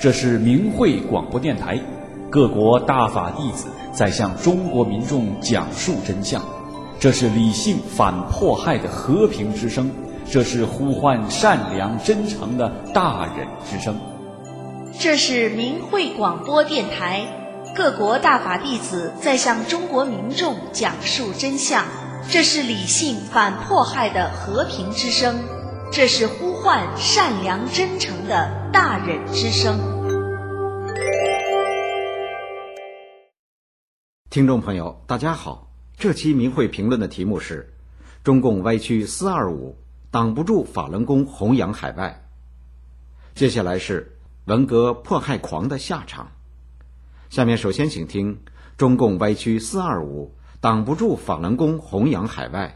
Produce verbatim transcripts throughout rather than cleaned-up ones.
这是明慧广播电台，各国大法弟子在向中国民众讲述真相。这是理性反迫害的和平之声，这是呼唤善良真诚的大忍之声。 这是明慧广播电台，各国大法弟子在向中国民众讲述真相。这是理性反迫害的和平之声，这是呼唤善良真诚的大忍之声。 听众朋友大家好，这期明慧评论的题目是中共歪曲四二五，挡不住法轮功弘扬海外。接下来是文革迫害狂的下场。下面首先请听中共歪曲四二五，挡不住法轮功弘扬海外。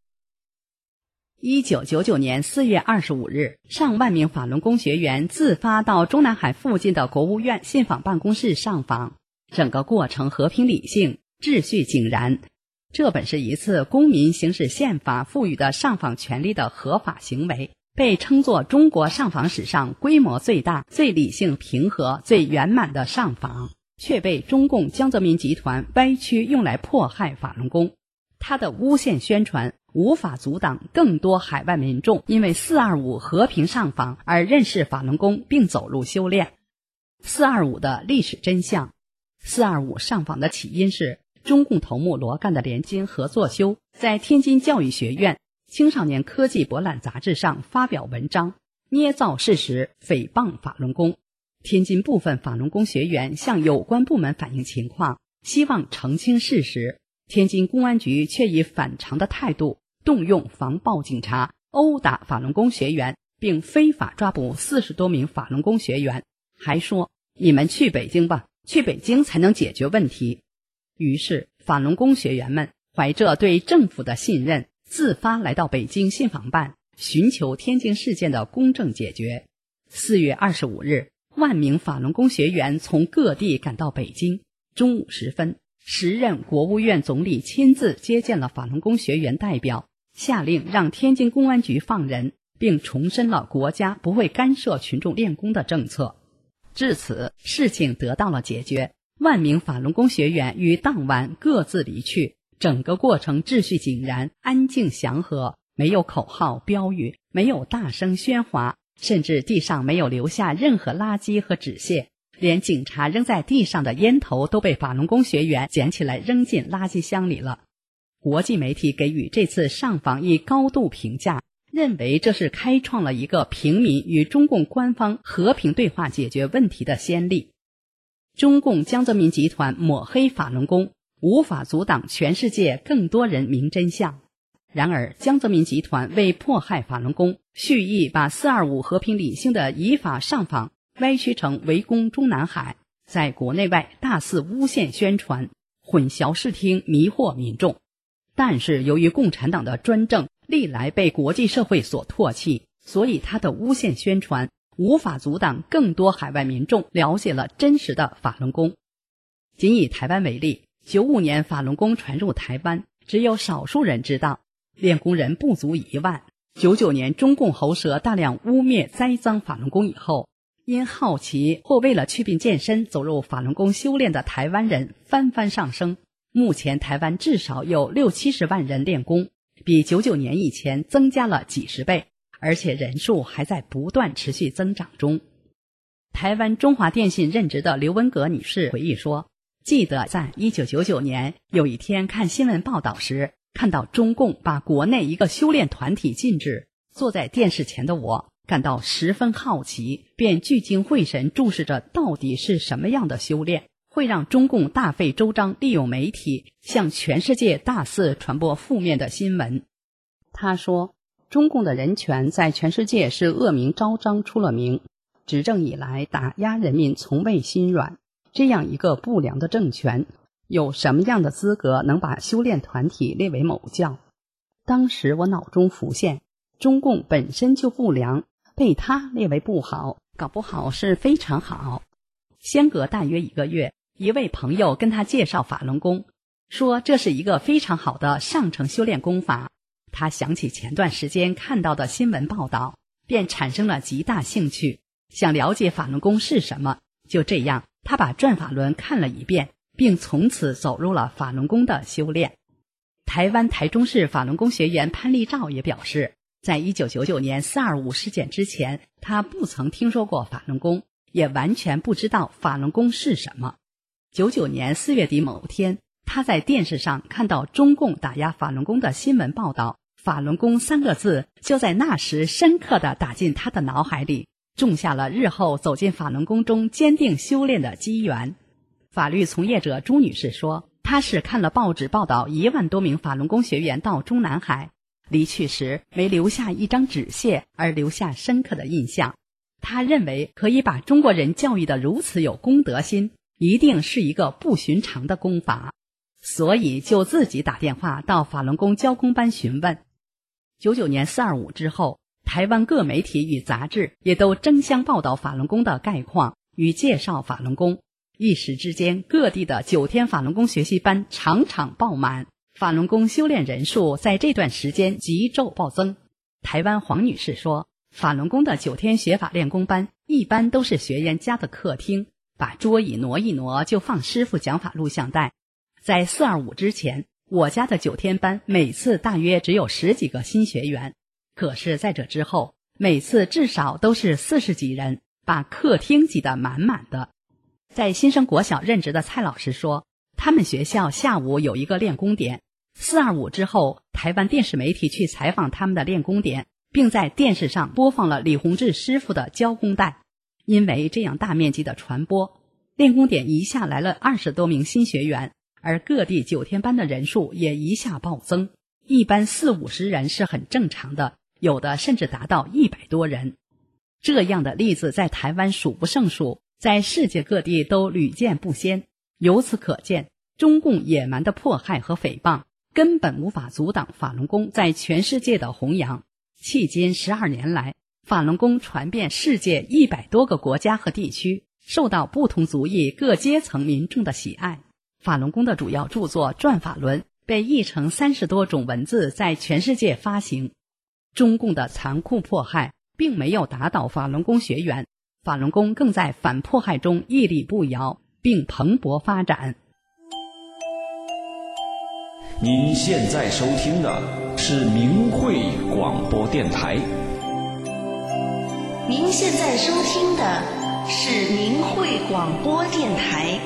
一九九九年四月二十五日，上万名法轮功学员自发到中南海附近的国务院信访办公室上访，整个过程和平理性，秩序井然。这本是一次公民行使宪法赋予的上访权利的合法行为，被称作中国上访史上规模最大、最理性平和、最圆满的上访，却被中共江泽民集团歪曲用来迫害法轮功。他的诬陷宣传无法阻挡更多海外民众因为四二五和平上访而认识法轮功并走入修炼。四二五的历史真相。四二五上访的起因是中共头目罗干的联经合作修在天津教育学院青少年科技博览杂志上发表文章，捏造事实，诽谤法轮功。天津部分法轮功学员向有关部门反映情况，希望澄清事实。天津公安局却以反常的态度动用防暴警察殴打法轮功学员，并非法抓捕四十多名法轮功学员，还说你们去北京吧，去北京才能解决问题。于是法轮功学员们怀着对政府的信任，自发来到北京信访办，寻求天津事件的公正解决。四月二十五日，万名法轮功学员从各地赶到北京。中午时分，时任国务院总理亲自接见了法轮功学员代表，下令让天津公安局放人，并重申了国家不会干涉群众练功的政策。至此，事情得到了解决，万名法轮功学员于当晚各自离去，整个过程秩序井然，安静祥和，没有口号标语，没有大声喧哗，甚至地上没有留下任何垃圾和纸屑，连警察扔在地上的烟头都被法轮功学员捡起来扔进垃圾箱里了。国际媒体给予这次上访以高度评价，认为这是开创了一个平民与中共官方和平对话解决问题的先例。中共江泽民集团抹黑法轮功，无法阻挡全世界更多人明真相。然而江泽民集团为迫害法轮功，蓄意把四二五和平理性的以法上访歪曲成围攻中南海，在国内外大肆诬陷宣传，混淆视听，迷惑民众。但是由于共产党的专政历来被国际社会所唾弃，所以他的诬陷宣传无法阻挡更多海外民众了解了真实的法轮功。仅以台湾为例，九五年法轮功传入台湾，只有少数人知道，练功人不足一万。九九年中共喉舌大量污蔑栽赃法轮功以后，因好奇或为了祛病健身走入法轮功修炼的台湾人纷纷上升。目前台湾至少有六七十万人练功，比九九年以前增加了几十倍，而且人数还在不断持续增长中。台湾中华电信任职的刘文革女士回忆说，记得在一九九九年有一天看新闻报道时，看到中共把国内一个修炼团体禁止，坐在电视前的我感到十分好奇，便聚精会神注视着到底是什么样的修炼，会让中共大费周章利用媒体向全世界大肆传播负面的新闻。他说，中共的人权在全世界是恶名昭彰出了名，执政以来打压人民从未心软，这样一个不良的政权，有什么样的资格能把修炼团体列为某教？当时我脑中浮现，中共本身就不良，被他列为不好，搞不好是非常好。相隔大约一个月，一位朋友跟他介绍法轮功，说这是一个非常好的上乘修炼功法。他想起前段时间看到的新闻报道，便产生了极大兴趣。 想了解法轮功是什么。就这样，他把转法轮看了一遍，并从此走入了法轮功的修炼。台湾台中市法轮功学员潘立照也表示，在一九九九年四二五事件之前，他不曾听说过法轮功，也完全不知道法轮功是什么。九九年四月底某天，他在电视上看到中共打压法轮功的新闻报道，法轮功三个字就在那时深刻地打进他的脑海里，种下了日后走进法轮功中坚定修炼的机缘。法律从业者朱女士说，她是看了报纸报道一万多名法轮功学员到中南海，离去时没留下一张纸屑，而留下深刻的印象。她认为可以把中国人教育得如此有公德心，一定是一个不寻常的功法，所以就自己打电话到法轮功教功班询问。九九年四二五之后，台湾各媒体与杂志也都争相报道法轮功的概况与介绍法轮功，一时之间各地的九天法轮功学习班场场爆满，法轮功修炼人数在这段时间急骤暴增。台湾黄女士说，法轮功的九天学法练功班一般都是学员家的客厅，把桌椅挪一挪就放师傅讲法录像带。在四二五之前，我家的九天班每次大约只有十几个新学员，可是在这之后，每次至少都是四十几人，把客厅挤得满满的。在新生国小任职的蔡老师说，他们学校下午有一个练功点，四二五之后，台湾电视媒体去采访他们的练功点，并在电视上播放了李洪志师傅的教功带。因为这样大面积的传播，练功点一下来了二十多名新学员，而各地九天班的人数也一下暴增，一般四五十人是很正常的，有的甚至达到一百多人。这样的例子在台湾数不胜数，在世界各地都屡见不鲜。由此可见，中共野蛮的迫害和诽谤根本无法阻挡法轮功在全世界的弘扬。迄今十二年来，法轮功传遍世界一百多个国家和地区，受到不同族裔各阶层民众的喜爱。法轮功的主要著作《转法轮》被译成三十多种文字，在全世界发行。中共的残酷迫害并没有打倒法轮功学员，法轮功更在反迫害中屹立不摇，并蓬勃发展。 您现在收听的是明慧广播电台。 您现在收听的是明慧广播电台。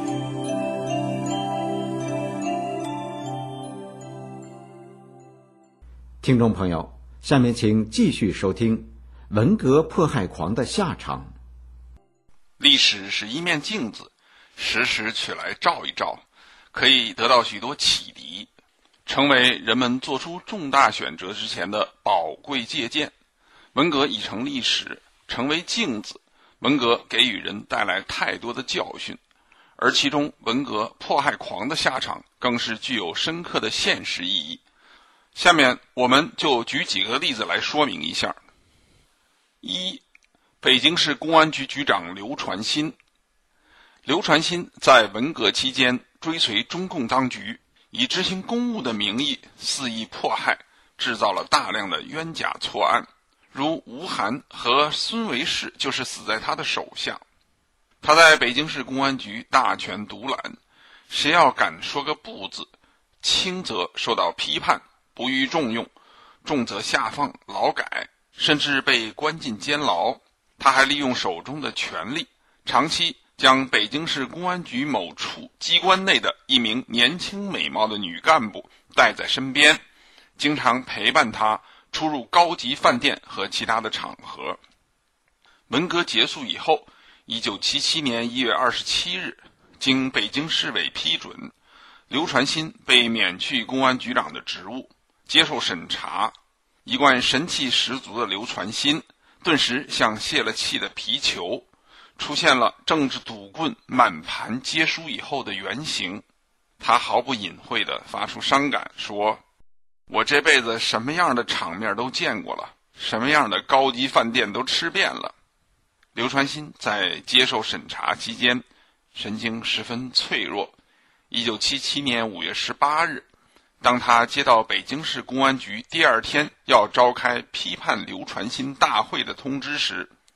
听众朋友，下面请继续收听文革迫害狂的下场。 历史是一面镜子，时时取来照一照，可以得到许多启迪，成为人们做出重大选择之前的宝贵借鉴。文革已成历史，成为镜子，文革给予人带来太多的教训，而其中文革迫害狂的下场更是具有深刻的现实意义。下面我们就举几个例子来说明一下。一，北京市公安局局长刘传新。刘传新在文革期间追随中共当局，以执行公务的名义肆意迫害，制造了大量的冤假错案，如吴晗和孙维世就是死在他的手下。他在北京市公安局大权独揽，谁要敢说个不字，轻则受到批判不予重用，重则下放劳改，甚至被关进监牢。他还利用手中的权力，长期将北京市公安局某处机关内的一名年轻美貌的女干部带在身边，经常陪伴她出入高级饭店和其他的场合。文革结束以后，一九七七年一月二十七日，经北京市委批准，刘传新被免去公安局长的职务，接受审查。一贯神气十足的刘传新顿时像泄了气的皮球，出现了政治赌棍满盘皆输以后的原形。他毫不隐晦地发出伤感，说：我这辈子什么样的场面都见过了，什么样的高级饭店都吃遍了。刘传新在接受审查期间神经十分脆弱。一九七七年五月十八日，当他接到北京市公安局第二天要召开批判刘传新大会的通知时，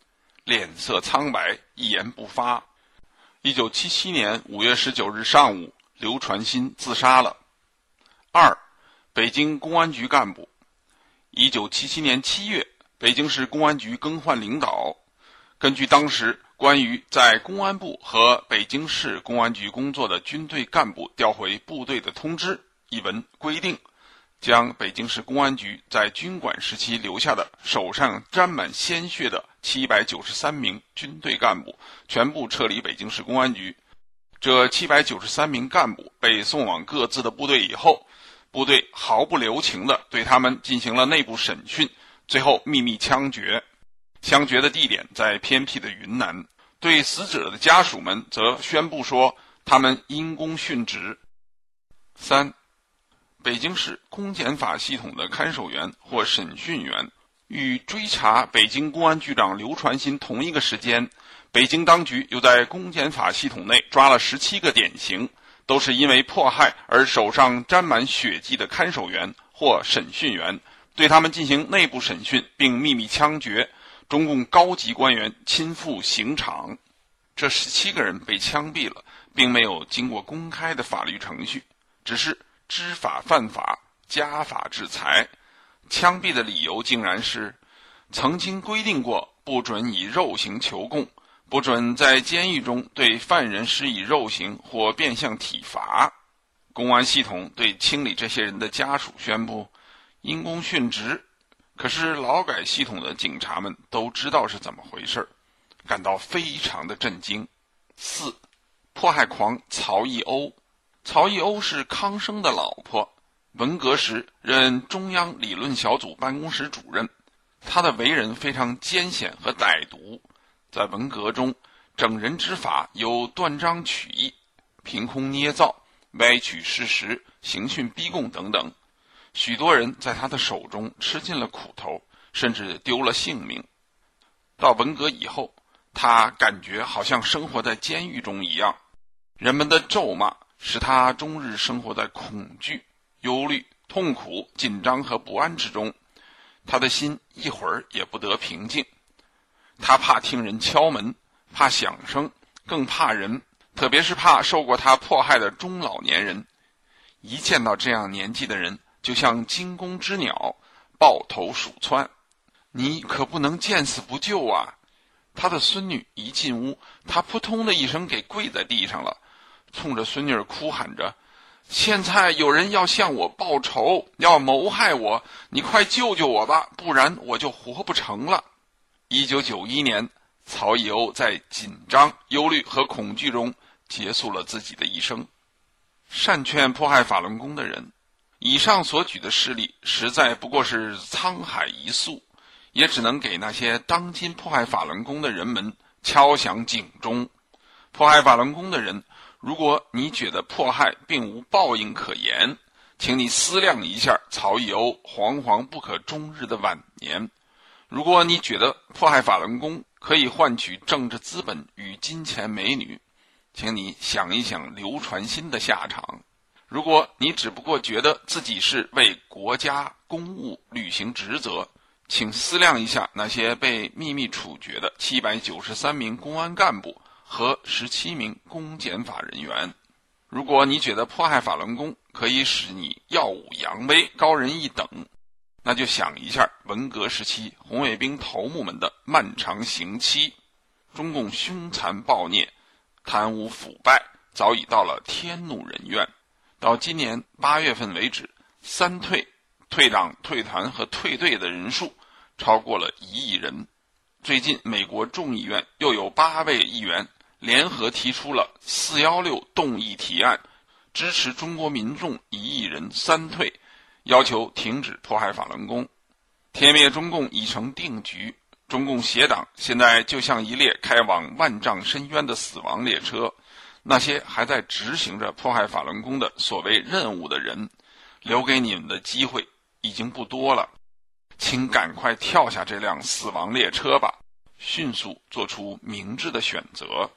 脸色苍白，一言不发。一九七七年五月十九日上午，刘传新自杀了。二，北京公安局干部。一九七七年七月，北京市公安局更换领导。根据当时关于在公安部和北京市公安局工作的军队干部调回部队的通知一文规定，将北京市公安局在军管时期留下的手上沾满鲜血的七百九十三名军队干部全部撤离北京市公安局。这七百九十三名干部被送往各自的部队以后，部队毫不留情地对他们进行了内部审讯，最后秘密枪决。枪决的地点在偏僻的云南。对死者的家属们则宣布说他们因公殉职。三，北京市公检法系统的看守员或审讯员与追查北京公安局长刘传新同一个时间，北京当局又在公检法系统内抓了十七个典型，都是因为迫害而手上沾满血迹的看守员或审讯员，对他们进行内部审讯并秘密枪决，中共高级官员亲赴刑场。这十七个人被枪毙了，并没有经过公开的法律程序，只是知法犯法，加法制裁。枪毙的理由竟然是曾经规定过不准以肉刑求供，不准在监狱中对犯人施以肉刑或变相体罚。公安系统对清理这些人的家属宣布因公殉职，可是劳改系统的警察们都知道是怎么回事，感到非常的震惊。四，迫害狂曹逸欧。曹逸欧是康生的老婆，文革时任中央理论小组办公室主任。他的为人非常艰险和歹毒，在文革中整人之法有断章取义、凭空捏造、歪曲事实、刑讯逼供等等，许多人在他的手中吃尽了苦头，甚至丢了性命。到文革以后，他感觉好像生活在监狱中一样，人们的咒骂使他终日生活在恐惧、忧虑、痛苦、紧张和不安之中，他的心一会儿也不得平静。他怕听人敲门，怕响声，更怕人，特别是怕受过他迫害的中老年人。一见到这样年纪的人，就像惊弓之鸟，抱头鼠窜。你可不能见死不救啊！他的孙女一进屋，他扑通的一声给跪在地上了，冲着孙女儿哭喊着：现在有人要向我报仇，要谋害我，你快救救我吧，不然我就活不成了。一九九一年，曹逸欧在紧张、忧虑和恐惧中结束了自己的一生。善劝迫害法轮功的人，以上所举的事例实在不过是沧海一粟，也只能给那些当今迫害法轮功的人们敲响警钟。迫害法轮功的人，如果你觉得迫害并无报应可言，请你思量一下曹逸欧惶惶不可终日的晚年。如果你觉得迫害法轮功可以换取政治资本与金钱美女，请你想一想刘传新的下场。如果你只不过觉得自己是为国家公务履行职责，请思量一下那些被秘密处决的七百九十三名公安干部和十七名公检法人员。如果你觉得迫害法轮功可以使你耀武扬威、高人一等，那就想一下文革时期红卫兵头目们的漫长刑期。中共凶残暴虐、贪污腐败早已到了天怒人怨。到今年八月份为止，三退、退党、退团和退队的人数超过了一亿人。最近美国众议院又有八位议员联合提出了四一六动议提案，支持中国民众一亿人三退，要求停止迫害法轮功。天灭中共已成定局，中共邪党现在就像一列开往万丈深渊的死亡列车，那些还在执行着迫害法轮功的所谓任务的人，留给你们的机会已经不多了，请赶快跳下这辆死亡列车吧，迅速做出明智的选择。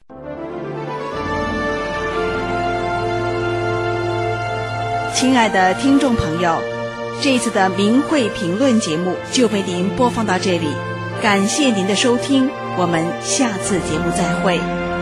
亲爱的听众朋友，这一次的明慧评论节目就为您播放到这里，感谢您的收听， 我们下次节目再会。